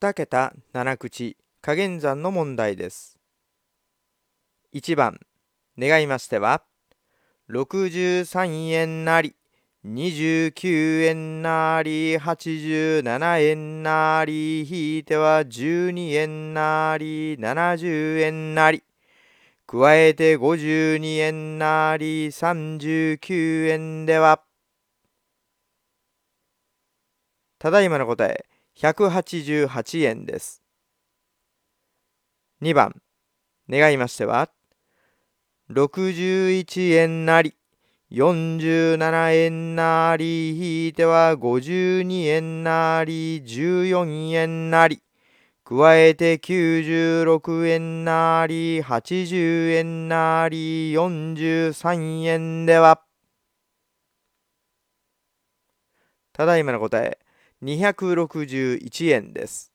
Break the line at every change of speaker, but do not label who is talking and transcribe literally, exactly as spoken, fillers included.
にけたなな口加減算の問題です。いちばん、願いましては、ろくじゅうさんえんなり、にじゅうきゅうえんなり、はちじゅうななえんなり、引いてはじゅうにえんなり、ななじゅうえんなり、加えてごじゅうにえんなり、さんじゅうきゅうえんでは、ただいまの答え、ひゃくはちじゅうはちえんです。にばん、願いましては、ろくじゅういちえんなり、よんじゅうななえんなり、引いてはごじゅうにえんなり、じゅうよんえんなり、加えてきゅうじゅうろくえんなり、はちじゅうえんなり、よんじゅうさんえんでは、ただいまの答え、にひゃくろくじゅういちえんです。